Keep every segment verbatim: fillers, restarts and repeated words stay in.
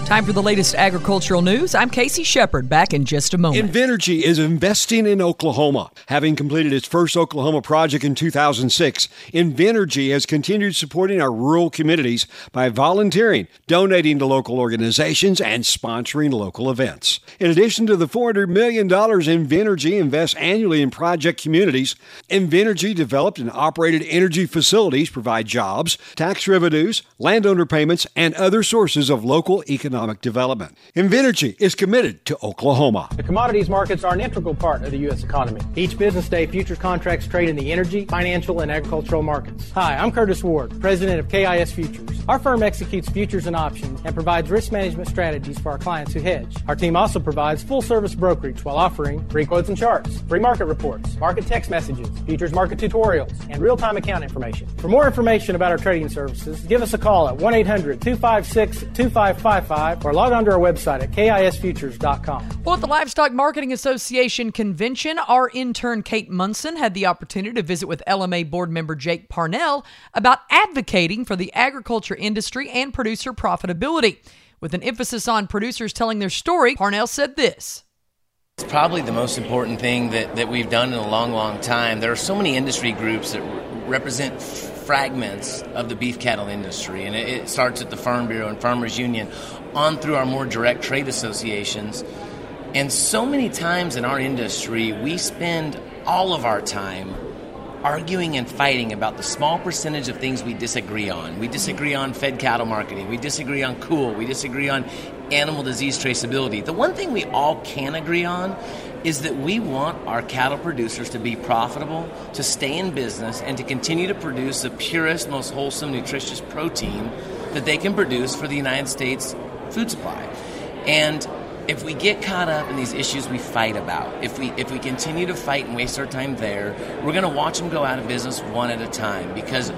Time for the latest agricultural news. I'm Casey Shepard, back in just a moment. Invenergy is investing in Oklahoma. Having completed its first Oklahoma project in two thousand six, Invenergy has continued supporting our rural communities by volunteering, donating to local organizations, and sponsoring local events. In addition to the four hundred million dollars Invenergy invests annually in project communities, Invenergy developed and operated energy facilities provide jobs, tax revenues, landowner payments, and other sources of local economic development. Invenergy is committed to Oklahoma. The commodities markets are an integral part of the U S economy. Each business day, futures contracts trade in the energy, financial, and agricultural markets. Hi, I'm Curtis Ward, president of K I S Futures. Our firm executes futures and options and provides risk management strategies for our clients who hedge. Our team also provides full-service brokerage while offering free quotes and charts, free market reports, market text messages, futures market tutorials, and real-time account information. For more information about our trading services, give us a call at one eight hundred two five six two five five five or log on to our website at K I S futures dot com. Well, at the Livestock Marketing Association convention, our intern Kate Munson had the opportunity to visit with L M A board member Jake Parnell about advocating for the agriculture industry and producer profitability. With an emphasis on producers telling their story, Parnell said this. It's probably the most important thing that, that we've done in a long, long time. There are so many industry groups that re- represent fragments of the beef cattle industry, and it, it starts at the Farm Bureau and Farmers Union on through our more direct trade associations. And so many times in our industry, we spend all of our time arguing and fighting about the small percentage of things we disagree on. We disagree on fed cattle marketing. We disagree on cool. We disagree on animal disease traceability. The one thing we all can agree on is that we want our cattle producers to be profitable, to stay in business, and to continue to produce the purest, most wholesome, nutritious protein that they can produce for the United States food supply. And if we get caught up in these issues we fight about, if we if we continue to fight and waste our time there, we're going to watch them go out of business one at a time, because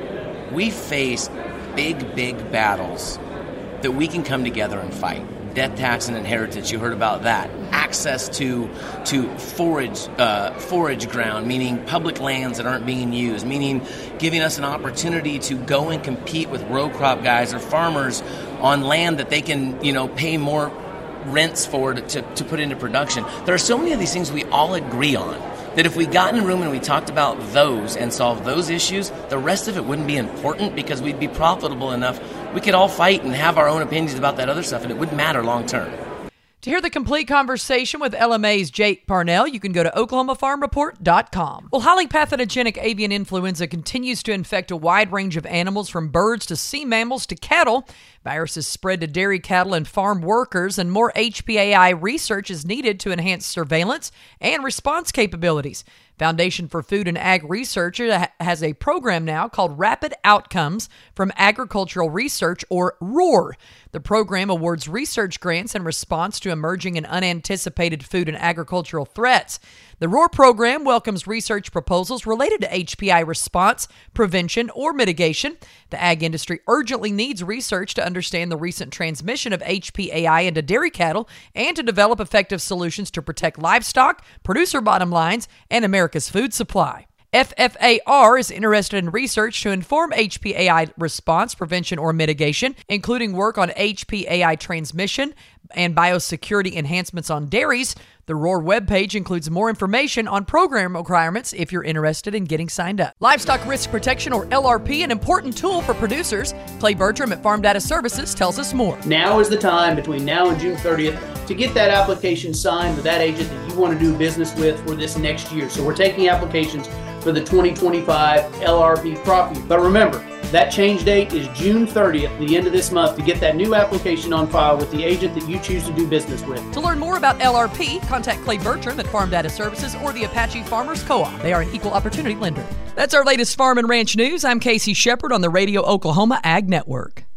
we face big, big battles that we can come together and fight. Death tax and inheritance, you heard about that. Access to to forage uh, forage ground, meaning public lands that aren't being used, meaning giving us an opportunity to go and compete with row crop guys or farmers on land that they can, you know, pay more rents for to, to put into production. There are so many of these things we all agree on that if we got in a room and we talked about those and solved those issues, the rest of it wouldn't be important, because we'd be profitable enough. We could all fight and have our own opinions about that other stuff, and it wouldn't matter long term. To hear the complete conversation with L M A's Jake Parnell, you can go to oklahoma farm report dot com. Well, highly pathogenic avian influenza continues to infect a wide range of animals, from birds to sea mammals to cattle. Viruses spread to dairy cattle and farm workers, and more H P A I research is needed to enhance surveillance and response capabilities. Foundation for Food and Ag Research has a program now called Rapid Outcomes from Agricultural Research, or ROAR. The program awards research grants in response to emerging and unanticipated food and agricultural threats. The ROAR program welcomes research proposals related to H P A I response, prevention, or mitigation. The ag industry urgently needs research to understand the recent transmission of H P A I into dairy cattle and to develop effective solutions to protect livestock, producer bottom lines, and America's food supply. F F A R is interested in research to inform H P A I response, prevention, or mitigation, including work on H P A I transmission and biosecurity enhancements on dairies. The ROAR webpage includes more information on program requirements if you're interested in getting signed up. Livestock Risk Protection, or L R P, an important tool for producers. Clay Bertram at Farm Data Services tells us more. Now is the time, between now and June thirtieth, to get that application signed with that agent that you want to do business with for this next year. So we're taking applications for the twenty twenty-five L R P crop year. But remember, that change date is June thirtieth, the end of this month, to get that new application on file with the agent that you choose to do business with. To learn more about L R P, contact Clay Bertram at Farm Data Services or the Apache Farmers Co-op. They are an equal opportunity lender. That's our latest farm and ranch news. I'm Casey Shepard on the Radio Oklahoma Ag Network.